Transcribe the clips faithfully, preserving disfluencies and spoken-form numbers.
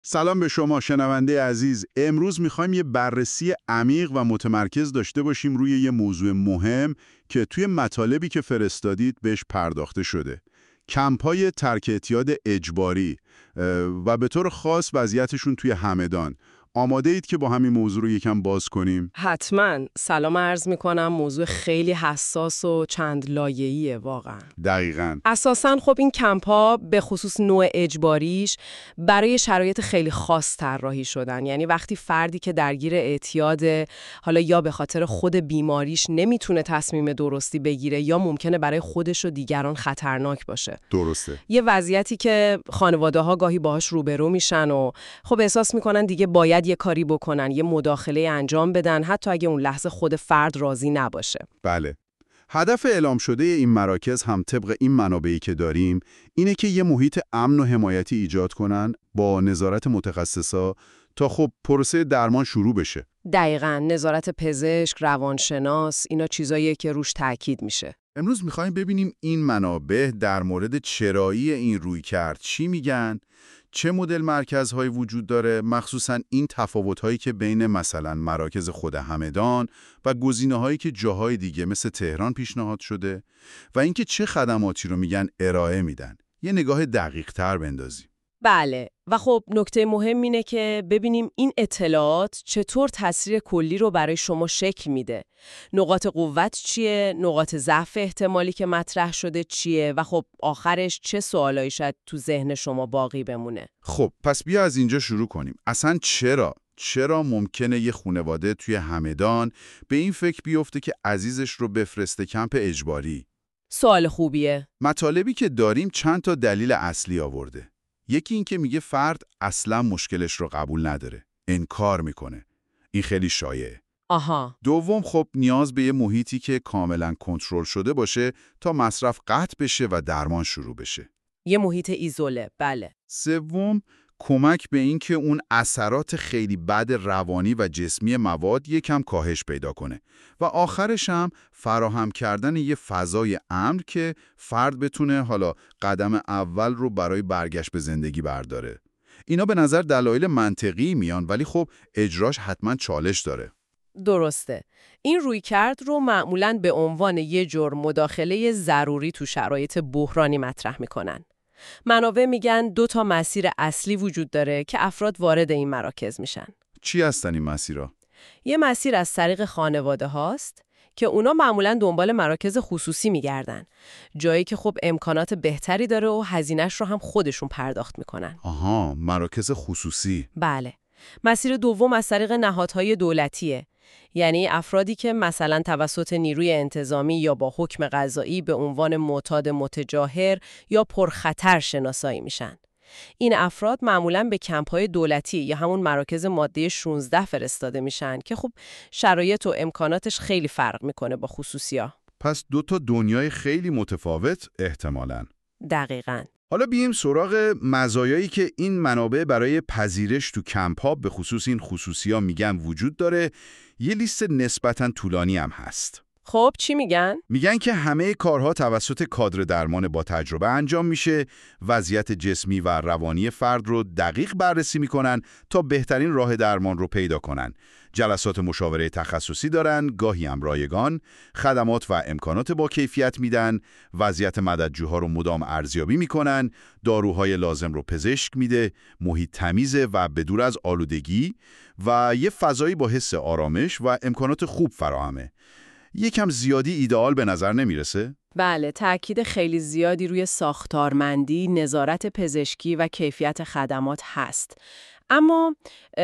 سلام به شما شنونده عزیز. امروز میخوایم یه بررسی عمیق و متمرکز داشته باشیم روی یه موضوع مهم که توی مطالبی که فرستادید بهش پرداخته شده. کمپ‌های ترک اعتیاد اجباری اه، و به طور خاص وضعیتشون توی همدان. آماده اید که با همین موضوع رو یکم باز کنیم؟ حتما. سلام عرض میکنم. موضوع خیلی حساس و چند لایه‌ایه واقعا. دقیقاً. اساساً خب این کمپ‌ها به خصوص نوع اجباریش برای شرایط خیلی خاص طراحی شدن. یعنی وقتی فردی که درگیر اعتیاد، حالا یا به خاطر خود بیماریش نمیتونه تصمیم درستی بگیره یا ممکنه برای خودش و دیگران خطرناک باشه. درسته. یه وضعیتی که خانواده‌ها گاهی باهاش روبرو میشن و خب احساس میکنن دیگه باید یه کاری بکنن، یه مداخله انجام بدن، حتی اگه اون لحظه خود فرد راضی نباشه. بله. هدف اعلام شده این مراکز هم طبق این منابعی که داریم اینه که یه محیط امن و حمایتی ایجاد کنن با نظارت متخصصا تا خب پروسه درمان شروع بشه. دقیقاً. نظارت پزشک، روانشناس، اینا چیزاییه که روش تاکید میشه. امروز میخوایم ببینیم این منابع در مورد چرایی این رویکرد چی میگن، چه مدل مرکزهایی وجود داره، مخصوصاً این تفاوت‌هایی که بین مثلا مراکز خود همدان و گزینه‌هایی که جاهای دیگه مثل تهران پیشنهاد شده و اینکه چه خدماتی رو میگن ارائه میدن. یه نگاه دقیق‌تر بندازیم. بله. و خب نکته مهم اینه که ببینیم این اطلاعات چطور تاثیر کلی رو برای شما شکل میده. نقاط قوت چیه؟ نقاط ضعف احتمالی که مطرح شده چیه؟ و خب آخرش چه سوالایی شاید تو ذهن شما باقی بمونه؟ خب پس بیا از اینجا شروع کنیم. اصلا چرا؟ چرا ممکنه یه خانواده توی همدان به این فکر بیفته که عزیزش رو بفرسته کمپ اجباری؟ سوال خوبیه. مطالبی که داریم چند تا دلیل اصلی آورده. یکی این که میگه فرد اصلا مشکلش رو قبول نداره، انکار میکنه. این خیلی شایعه. آها. دوم خب نیاز به یه محیطی که کاملا کنترل شده باشه تا مصرف قطع بشه و درمان شروع بشه. یه محیط ایزوله. بله. سوم کمک به این که اون اثرات خیلی بد روانی و جسمی مواد یکم کاهش پیدا کنه و آخرش هم فراهم کردن یه فضای امن که فرد بتونه حالا قدم اول رو برای برگشت به زندگی برداره. اینا به نظر دلایل منطقی میان ولی خب اجراش حتما چالش داره. درسته. این رویکرد رو معمولاً به عنوان یه جور مداخله ضروری تو شرایط بحرانی مطرح میکنن. منابع میگن دو تا مسیر اصلی وجود داره که افراد وارد این مراکز میشن. چی هستن این مسیرها؟ یه مسیر از طریق خانواده هاست که اونا معمولاً دنبال مراکز خصوصی میگردن. جایی که خب امکانات بهتری داره و هزینه‌اش رو هم خودشون پرداخت میکنن. آها، مراکز خصوصی. بله. مسیر دوم از طریق نهادهای دولتیه. یعنی افرادی که مثلا توسط نیروی انتظامی یا با حکم قضایی به عنوان معتاد متجاهر یا پرخطر شناسایی میشن. این افراد معمولاً به کمپ‌های دولتی یا همون مراکز ماده شانزده فرستاده میشن که خب شرایط و امکاناتش خیلی فرق میکنه با خصوصی‌ها. پس دو تا دنیای خیلی متفاوت احتمالاً. دقیقاً. حالا بیایم سراغ مزایایی که این منابع برای پذیرش تو کمپ‌ها به خصوص این خصوصی‌ها میگن وجود داره. یه لیست نسبتاً طولانی هم هست. خب چی میگن؟ میگن که همه کارها توسط کادر درمان با تجربه انجام میشه، وضعیت جسمی و روانی فرد رو دقیق بررسی میکنن تا بهترین راه درمان رو پیدا کنن. جلسات مشاوره تخصصی دارن، گاهی هم رایگان، خدمات و امکانات با کیفیت میدن، وضعیت مددجوها رو مدام ارزیابی میکنن، داروهای لازم رو پزشک میده، محیط تمیزه و بدور از آلودگی و یه فضایی با حس آرامش و امکانات خوب فراهمه. یکم زیادی ایدئال به نظر نمیرسه؟ بله، تأکید خیلی زیادی روی ساختارمندی، نظارت پزشکی و کیفیت خدمات هست. اما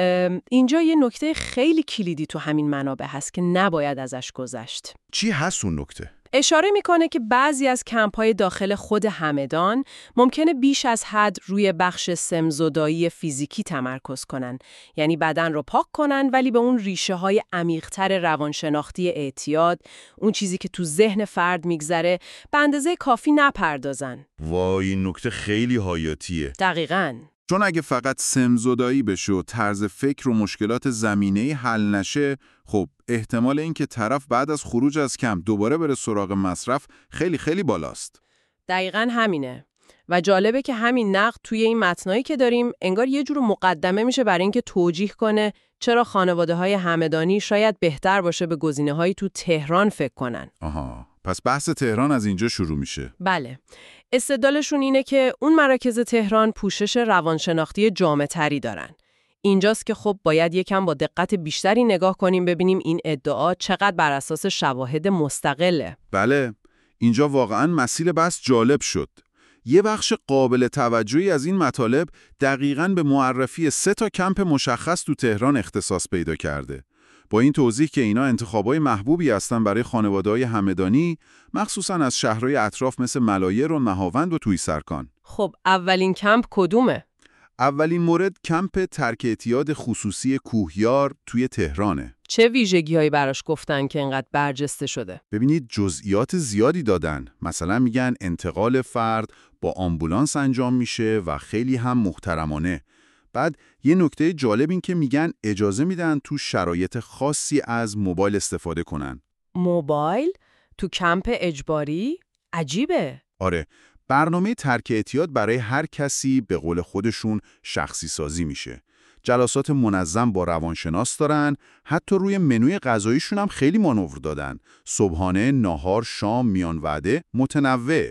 اینجا یه نکته خیلی کلیدی تو همین منابع هست که نباید ازش گذشت. چی هست اون نکته؟ اشاره میکنه که بعضی از کمپ‌های داخل خود همدان ممکنه بیش از حد روی بخش سمزدایی فیزیکی تمرکز کنن. یعنی بدن رو پاک کنن ولی به اون ریشه های عمیق‌تر روانشناختی اعتیاد، اون چیزی که تو ذهن فرد میگذره، به اندازه کافی نپردازن. وای، این نکته خیلی حیاتیه. دقیقاً. چون اگه فقط سمزدایی بشه و طرز فکر و مشکلات زمینه‌ای حل نشه، خب احتمال اینکه طرف بعد از خروج از کمپ دوباره بره سراغ مصرف خیلی خیلی بالاست. دقیقاً همینه. و جالبه که همین نقد توی این متنایی که داریم انگار یه جور مقدمه میشه برای اینکه توجیه کنه چرا خانواده‌های همدانی شاید بهتر باشه به گزینه‌هایی تو تهران فکر کنن. آها، پس بحث تهران از اینجا شروع میشه. بله. استدلالشون اینه که اون مراکز تهران پوشش روانشناختی جامع‌تری دارن. اینجاست که خب باید یکم با دقت بیشتری نگاه کنیم ببینیم این ادعا چقدر بر اساس شواهد مستقله. بله، اینجا واقعاً مسئله بحث جالب شد. یه بخش قابل توجهی از این مطالب دقیقاً به معرفی سه تا کمپ مشخص تو تهران اختصاص پیدا کرده. با این توضیح که اینا انتخابای محبوبی هستن برای خانواده‌های همدانی، مخصوصاً از شهرهای اطراف مثل ملایر و نهاوند و توی سرکان. خب اولین کمپ کدومه؟ اولین مورد کمپ ترک اعتیاد خصوصی کوهیار توی تهرانه. چه ویژگی‌هایی براش گفتن که اینقدر برجسته شده؟ ببینید جزئیات زیادی دادن. مثلا میگن انتقال فرد با آمبولانس انجام میشه و خیلی هم محترمانه. بعد یه نکته جالب این که میگن اجازه میدن تو شرایط خاصی از موبایل استفاده کنن. موبایل؟ تو کمپ اجباری؟ عجیبه. آره، برنامه ترک اعتیاد برای هر کسی به قول خودشون شخصی سازی میشه. جلسات منظم با روانشناس دارن، حتی روی منوی غذاییشون هم خیلی مانور دادن. صبحانه، ناهار، شام، میان وعده، متنوع.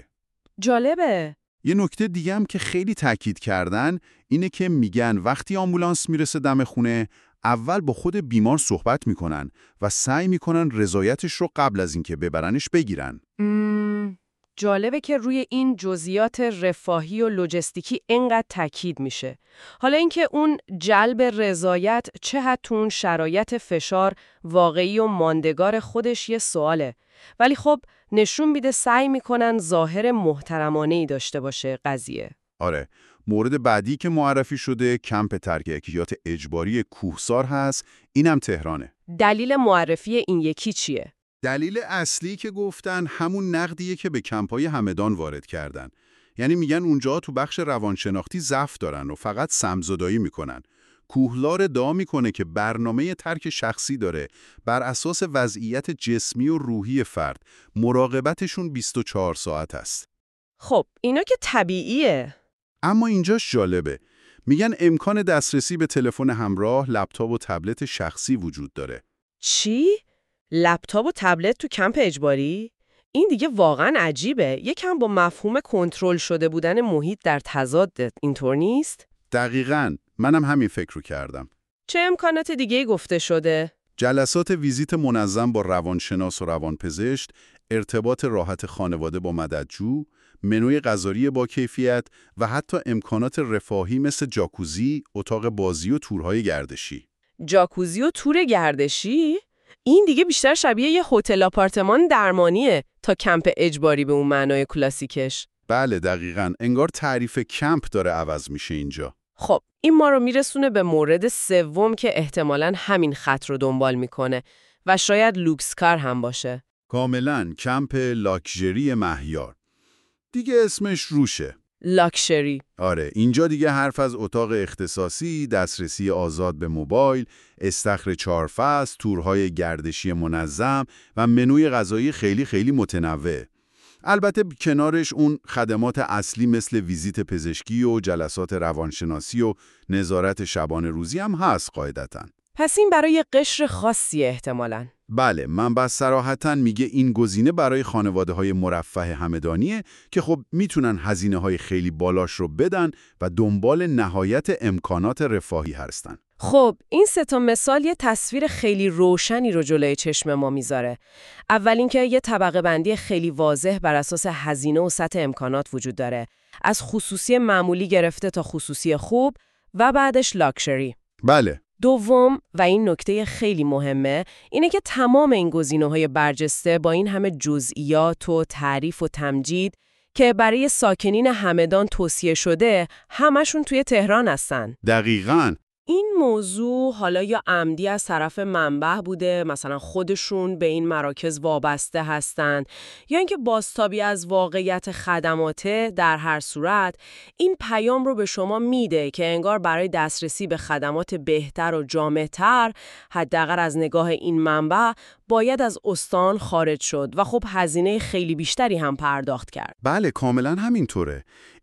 جالبه. یه نکته دیگه هم که خیلی تاکید کردن اینه که میگن وقتی آمبولانس میرسه دم خونه، اول با خود بیمار صحبت میکنن و سعی میکنن رضایتش رو قبل از اینکه ببرنش بگیرن. مم. جالبه که روی این جزئیات رفاهی و لوجستیکی اینقدر تاکید میشه. حالا اینکه اون جلب رضایت چه حد تو اون شرایط فشار واقعی و ماندگار خودش یه سواله. ولی خب نشون میده سعی میکنن ظاهر محترمانه‌ای داشته باشه قضیه. آره، مورد بعدی که معرفی شده کمپ ترک اعتیاد اجباری کوهسار هست، اینم تهرانه. دلیل معرفی این یکی چیه؟ دلیل اصلی که گفتن همون نقدیه که به کمپای همدان وارد کردن. یعنی میگن اونجا تو بخش روانشناختی ضعف دارن و فقط سمزدایی میکنن. کوهلار ادعا میکنه که برنامه ترک شخصی داره، بر اساس وضعیت جسمی و روحی فرد. مراقبتشون بیست و چهار ساعت است. خب اینا که طبیعیه. اما اینجاش جالبه. میگن امکان دسترسی به تلفن همراه، لپتاپ و تبلت شخصی وجود داره. چی؟ لپتاپ و تبلت تو کمپ اجباری؟ این دیگه واقعا عجیبه. یکم با مفهوم کنترل شده بودن محیط در تضاد، اینطور نیست؟ دقیقاً، منم همین فکر رو کردم. چه امکانات دیگه گفته شده؟ جلسات ویزیت منظم با روانشناس و روانپزشک، ارتباط راحت خانواده با مددجو، منوی غذایی با کیفیت و حتی امکانات رفاهی مثل جاکوزی، اتاق بازی و تورهای گردشی. جاکوزی و تور گردشی؟ این دیگه بیشتر شبیه یه هتل آپارتمان درمانیه تا کمپ اجباری به اون معنای کلاسیکش. بله دقیقاً، انگار تعریف کمپ داره عوض میشه اینجا. خب این ما رو میرسونه به مورد سوم که احتمالاً همین خط رو دنبال میکنه و شاید لوکسکار هم باشه. کاملاً کمپ لاکچری مهیار. دیگه اسمش روشه. لاکچری. آره، اینجا دیگه حرف از اتاق اختصاصی، دسترسی آزاد به موبایل، استخر چهار فصل، تورهای گردشی منظم و منوی غذایی خیلی خیلی متنوع. البته کنارش اون خدمات اصلی مثل ویزیت پزشکی و جلسات روانشناسی و نظارت شبانه روزی هم هست قاعدتاً. پس این برای قشر خاصی احتمالاً. بله، من بس صراحتاً میگه این گزینه برای خانواده‌های مرفه همدانیه که خب میتونن هزینه‌های خیلی بالاش رو بدن و دنبال نهایت امکانات رفاهی هستن. خب این سه تا مثال یه تصویر خیلی روشنی رو جلوی چشم ما میذاره. اول اینکه یه طبقه بندی خیلی واضح بر اساس هزینه و سطح امکانات وجود داره، از خصوصی معمولی گرفته تا خصوصی خوب و بعدش لاکچری. بله. دوم و این نکته خیلی مهمه اینه که تمام این گزینه‌های برجسته با این همه جزئیات و تعریف و تمجید که برای ساکنین همدان توصیه شده همشون توی تهران هستن. دقیقاً. این موضوع حالا یا عمدی از طرف منبع بوده، مثلا خودشون به این مراکز وابسته هستن، یا اینکه بازتابی از واقعیت خدماته. در هر صورت این پیام رو به شما میده که انگار برای دسترسی به خدمات بهتر و جامع‌تر، حداقل از نگاه این منبع، باید از استان خارج شد و خب هزینه خیلی بیشتری هم پرداخت کرد. بله کاملا همینطوره.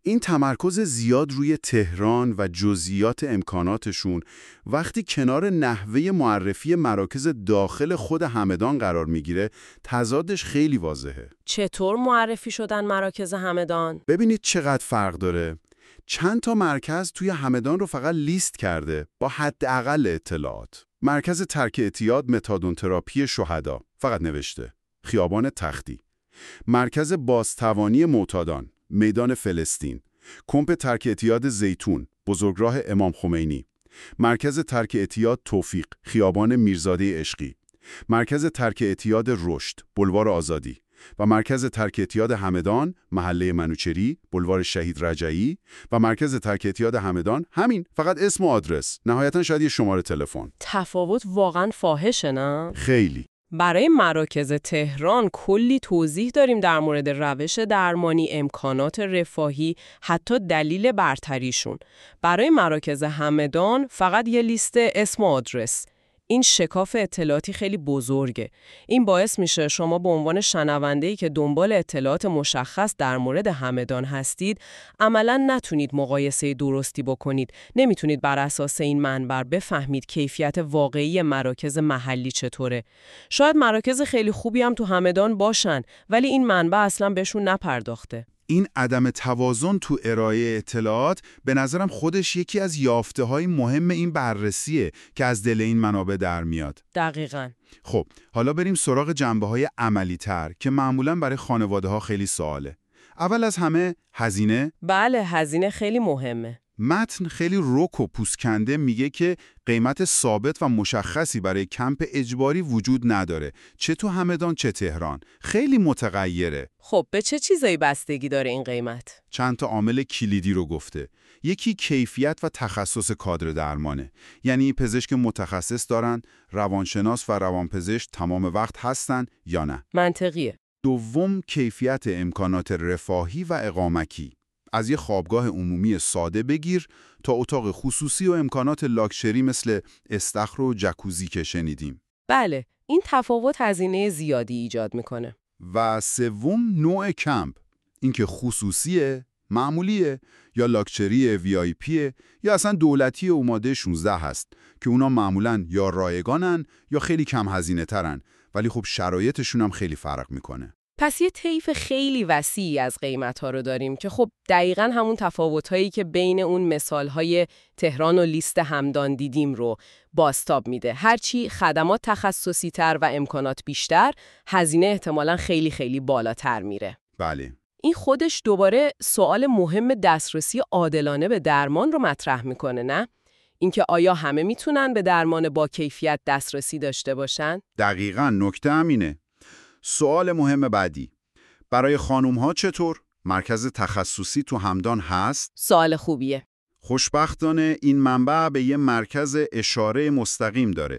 این تمرکز زیاد روی تهران و جزئیات امکاناتشون وقتی کنار نحوه معرفی مراکز داخل خود همدان قرار میگیره، تضادش خیلی واضحه. چطور معرفی شدن مراکز همدان؟ ببینید چقدر فرق داره. چند تا مرکز توی همدان رو فقط لیست کرده با حداقل اطلاعات. مرکز ترک اعتیاد متادون تراپی شهدا فقط نوشته. خیابان تختی. مرکز بازتوانی معتادان، میدان فلسطین. کمپ ترک اعتیاد زیتون، بزرگراه امام خمینی. مرکز ترک اعتیاد توفیق، خیابان میرزاده عشقی. مرکز ترک اعتیاد رشد، بلوار آزادی. و مرکز ترک اعتیاد همدان، محله منوچهری، بلوار شهید رجایی. و مرکز ترک اعتیاد همدان، همین، فقط اسم و آدرس، نهایتاً شاید یه شماره تلفن. تفاوت واقعاً فاحشه نه؟ خیلی. برای مراکز تهران کلی توضیح داریم در مورد روش درمانی، امکانات رفاهی، حتی دلیل برتریشون. برای مراکز همدان فقط یه لیست اسم و آدرس. این شکاف اطلاعاتی خیلی بزرگه. این باعث میشه شما به عنوان شنونده‌ای که دنبال اطلاعات مشخص در مورد همدان هستید، عملاً نتونید مقایسه درستی بکنید. نمیتونید بر اساس این منبع بفهمید کیفیت واقعی مراکز محلی چطوره. شاید مراکز خیلی خوبی هم تو همدان باشن، ولی این منبع اصلاً بهشون نپرداخته. این عدم توازن تو ارائه اطلاعات به نظرم خودش یکی از یافته‌های مهم این بررسیه که از دل این منابع در میاد. دقیقاً. خب، حالا بریم سراغ جنبه‌های عملی‌تر که معمولاً برای خانواده‌ها خیلی سواله. اول از همه هزینه. بله، هزینه خیلی مهمه. متن خیلی رک و پوسکنده میگه که قیمت ثابت و مشخصی برای کمپ اجباری وجود نداره، چه تو همدان چه تهران. خیلی متغیره. خب به چه چیزایی بستگی داره این قیمت؟ چند تا عامل کلیدی رو گفته. یکی کیفیت و تخصص کادر درمانه. یعنی پزشک متخصص دارن، روانشناس و روانپزشک تمام وقت هستن یا نه. منطقیه. دوم کیفیت امکانات رفاهی و اقامتی. از یه خوابگاه عمومی ساده بگیر تا اتاق خصوصی و امکانات لاکچری مثل استخر و جکوزی که شنیدیم. بله، این تفاوت هزینه زیادی ایجاد میکنه. و سوم نوع کمپ. اینکه خصوصیه، معمولیه یا لاکچری وی آی پیه یا اصلا دولتی و ماده شانزده هست که اونا معمولاً یا رایگانن یا خیلی کم هزینه ترن، ولی خب شرایطشون هم خیلی فرق میکنه. پس یه طیف خیلی وسیعی از قیمت‌ها رو داریم که خب دقیقاً همون تفاوت‌هایی که بین اون مثال‌های تهران و لیست همدان دیدیم رو بازتاب میده. هرچی خدمات تخصصی‌تر و امکانات بیشتر، هزینه احتمالاً خیلی خیلی بالاتر میره. بله. این خودش دوباره سوال مهم دسترسی عادلانه به درمان رو مطرح میکنه، نه؟ اینکه آیا همه میتونن به درمان با کیفیت دسترسی داشته باشن؟ دقیقاً نکته همینه. سوال مهم بعدی. برای خانوم‌ها چطور؟ مرکز تخصصی تو همدان هست؟ سوال خوبیه. خوشبختانه این منبع به یه مرکز اشاره مستقیم داره.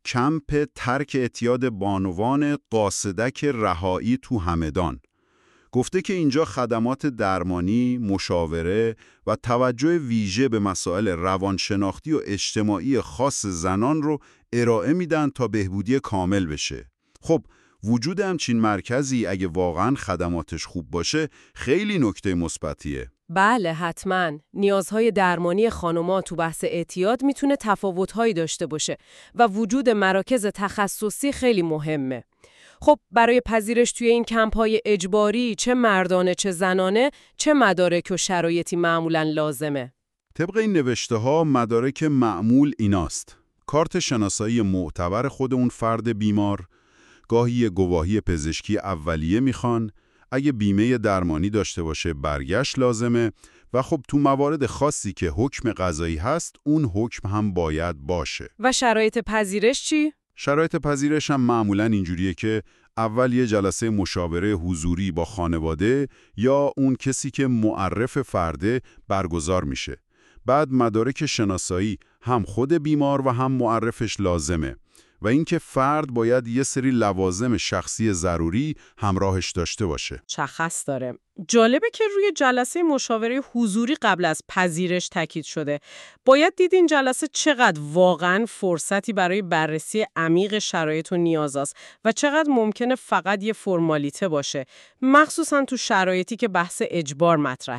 کمپ ترک اعتیاد بانوان قاصدک رهایی تو همدان. گفته که اینجا خدمات درمانی، مشاوره و توجه ویژه به مسائل روانشناختی و اجتماعی خاص زنان رو ارائه میدن تا بهبودی کامل بشه. خب وجود همچین مرکزی اگه واقعاً خدماتش خوب باشه خیلی نکته مثبتیه. بله حتماً. نیازهای درمانی خانم‌ها تو بحث اعتیاد میتونه تفاوت‌هایی داشته باشه و وجود مراکز تخصصی خیلی مهمه. خب برای پذیرش توی این کمپ‌های اجباری چه مردانه چه زنانه چه مدارک و شرایطی معمولاً لازمه؟ طبق این نوشته‌ها مدارک معمول ایناست: کارت شناسایی معتبر خود اون فرد بیمار، گاهی گواهی پزشکی اولیه میخوان، اگه بیمه درمانی داشته باشه برگشت لازمه و خب تو موارد خاصی که حکم قضایی هست اون حکم هم باید باشه. و شرایط پذیرش چی؟ شرایط پذیرش هم معمولاً اینجوریه که اول یه جلسه مشاوره حضوری با خانواده یا اون کسی که معرف فرده برگزار میشه. بعد مدارک شناسایی هم خود بیمار و هم معرفش لازمه و اینکه فرد باید یه سری لوازم شخصی ضروری همراهش داشته باشه. شخص داره. جالبه که روی جلسه مشاوره حضوری قبل از پذیرش تاکید شده. باید دید این جلسه چقدر واقعاً فرصتی برای بررسی عمیق شرایط و نیازاست و چقدر ممکنه فقط یه فرمالیته باشه، مخصوصاً تو شرایطی که بحث اجبار مطرحه.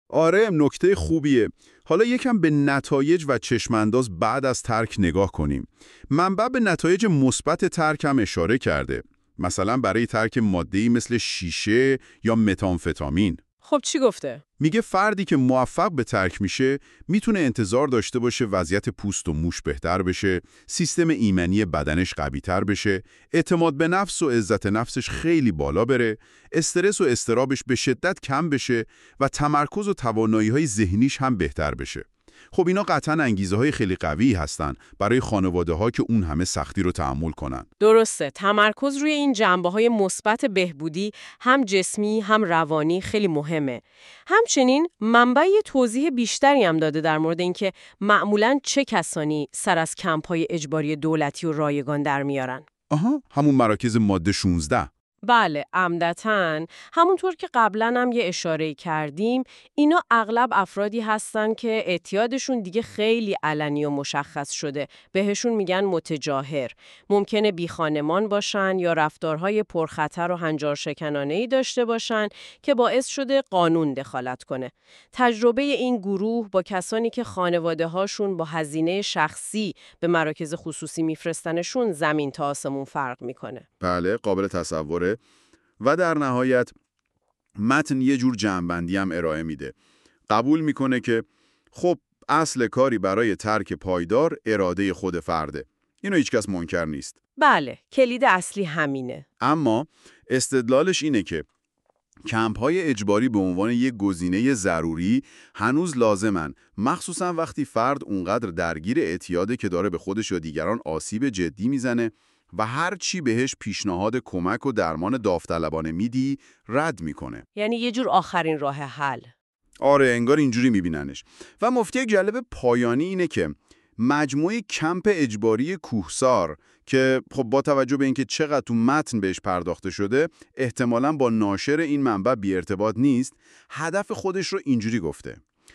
آره، نکته خوبیه. حالا یکم به نتایج و چشمانداز بعد از ترک نگاه کنیم. منبع به نتایج مثبت ترک هم اشاره کرده. مثلا برای ترک ماده‌ای مثل شیشه یا متامفتامین. خب چی گفته؟ میگه فردی که موفق به ترک میشه میتونه انتظار داشته باشه وضعیت پوست و موش بهتر بشه، سیستم ایمنی بدنش قوی‌تر بشه، اعتماد به نفس و عزت نفسش خیلی بالا بره، استرس و اضطرابش به شدت کم بشه و تمرکز و توانایی‌های ذهنیش هم بهتر بشه. خب اینا قطعاً انگیزه‌های خیلی قوی هستن برای خانواده‌ها که اون همه سختی رو تحمل کنن. درسته. تمرکز روی این جنبه‌های مثبت بهبودی هم جسمی هم روانی خیلی مهمه. همچنین منبع یه توضیح بیشتری هم داده در مورد اینکه معمولاً چه کسانی سر از کمپ‌های اجباری دولتی و رایگان در میارن. آها، همون مراکز ماده شانزده. بله، عمدتاً همونطور که قبلا هم یه اشاره کردیم، اینا اغلب افرادی هستن که اعتیادشون دیگه خیلی علنی و مشخص شده. بهشون میگن متجاهر. ممکنه بیخانمان باشن یا رفتارهای پرخطر و هنجارشکنانه‌ای داشته باشن که باعث شده قانون دخالت کنه. تجربه این گروه با کسانی که خانواده‌هاشون با هزینه شخصی به مراکز خصوصی میفرستنشون زمین تا آسمون فرق میکنه. بله، قابل تصوره. و در نهایت متن یه جور جمع‌بندی هم ارائه میده. قبول میکنه که خب اصل کاری برای ترک پایدار اراده خود فرده. اینو هیچکس منکر نیست. بله، کلید اصلی همینه. اما استدلالش اینه که کمپ‌های اجباری به عنوان یک گزینه ضروری هنوز لازمن، مخصوصا وقتی فرد اونقدر درگیر اعتیاده که داره به خودش یا دیگران آسیب جدی میزنه و هر چی بهش پیشنهاد کمک و درمان داوطلبانه میدی رد میکنه. یعنی یه جور آخرین راه حل. آره، انگار اینجوری میبیننش. و مفتی جالب پایانی اینه که مجموعه کمپ اجباری کوهسار که خب با توجه به اینکه چقدر تو متن بهش پرداخته شده احتمالاً با ناشر این منبع بی ارتباط نیست، هدف خودش رو اینجوری گفته: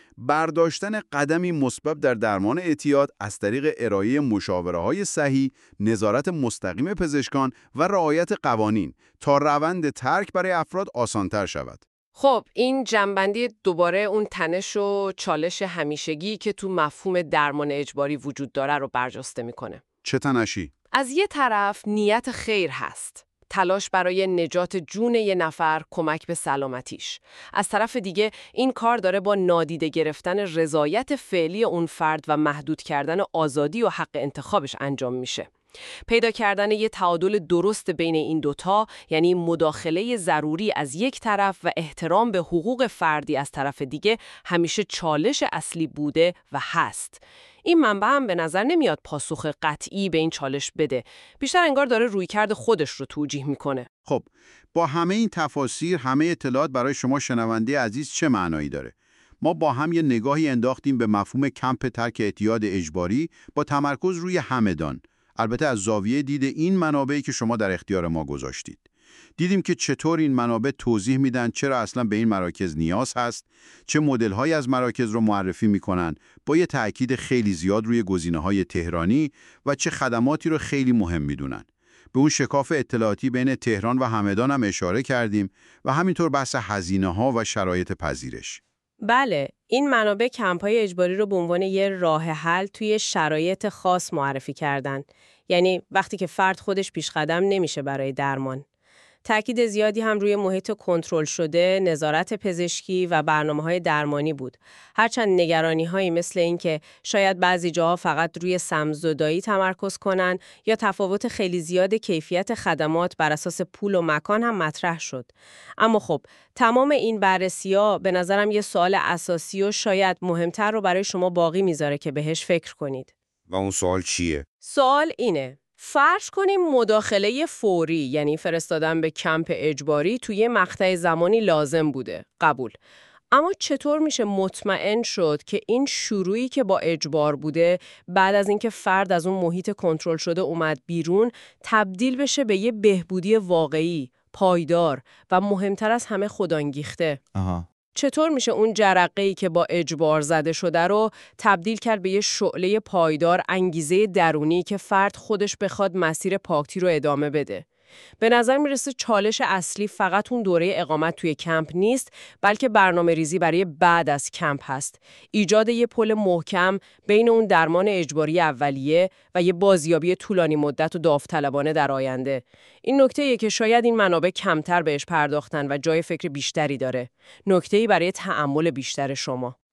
برداشتن قدمی مثبت در درمان اعتیاد از طریق ارائه مشاوره‌های صحیح، نظارت مستقیم پزشکان و رعایت قوانین تا روند ترک برای افراد آسان‌تر شود. خب این جنبندی دوباره اون تنش و چالش همیشگی که تو مفهوم درمان اجباری وجود داره رو برجسته میکنه. چه تنشی؟ از یه طرف نیت خیر هست. تلاش برای نجات جون یه نفر، کمک به سلامتیش. از طرف دیگه این کار داره با نادیده گرفتن رضایت فعلی اون فرد و محدود کردن آزادی و حق انتخابش انجام میشه. پیدا کردن یه تعادل درست بین این دوتا، یعنی مداخله ضروری از یک طرف و احترام به حقوق فردی از طرف دیگه، همیشه چالش اصلی بوده و هست. این منبع هم به نظر نمیاد پاسخ قطعی به این چالش بده. بیشتر انگار داره رویکرد خودش رو توجیه میکنه. خب با همه این تفاسیر، همه اطلاعات برای شما شنونده عزیز چه معنایی داره؟ ما با هم یه نگاهی انداختیم به مفهوم کمپ ترک اعتیاد اجباری با تمرکز روی همدان. البته از زاویه دید این منابعی که شما در اختیار ما گذاشتید. دیدیم که چطور این منابع توضیح میدن چرا اصلا به این مراکز نیاز هست، چه مدل‌هایی از مراکز رو معرفی میکنن با یه تأکید خیلی زیاد روی گزینه‌های تهرانی و چه خدماتی رو خیلی مهم میدونن. به اون شکاف اطلاعاتی بین تهران و همدان هم اشاره کردیم و همینطور بحث هزینه‌ها و شرایط پذیرش. بله، این منابع کمپ‌های اجباری رو به عنوان یه راه حل توی شرایط خاص معرفی کردن. یعنی وقتی که فرد خودش پیش قدم نمیشه برای درمان. تأکید زیادی هم روی محیط کنترل شده، نظارت پزشکی و برنامه‌های درمانی بود. هرچند نگرانی‌هایی مثل این که شاید بعضی جاها فقط روی سمزدایی تمرکز کنن یا تفاوت خیلی زیاد کیفیت خدمات بر اساس پول و مکان هم مطرح شد. اما خب تمام این بررسی‌ها به نظرم یه سوال اساسی و شاید مهمتر رو برای شما باقی میذاره که بهش فکر کنید. و اون سوال چیه؟ سوال اینه: فرض کنیم مداخله فوری، یعنی فرستادن به کمپ اجباری توی مقطع زمانی لازم بوده. قبول. اما چطور میشه مطمئن شد که این شروعی که با اجبار بوده بعد از اینکه فرد از اون محیط کنترل شده اومد بیرون تبدیل بشه به یه بهبودی واقعی، پایدار و مهمتر از همه خودانگیخته؟ آها. چطور میشه اون جرقه‌ای که با اجبار زده شده رو تبدیل کرد به یه شعله پایدار، انگیزه درونی که فرد خودش بخواد مسیر پاکتی رو ادامه بده؟ به نظر میرسه چالش اصلی فقط اون دوره اقامت توی کمپ نیست، بلکه برنامه ریزی برای بعد از کمپ هست. ایجاد یه پل محکم بین اون درمان اجباری اولیه و یه بازیابی طولانی مدت و داوطلبانه در آینده. این نکته‌ایه که شاید این منابع کمتر بهش پرداختن و جای فکر بیشتری داره. نکته‌ای برای تأمل بیشتر شما.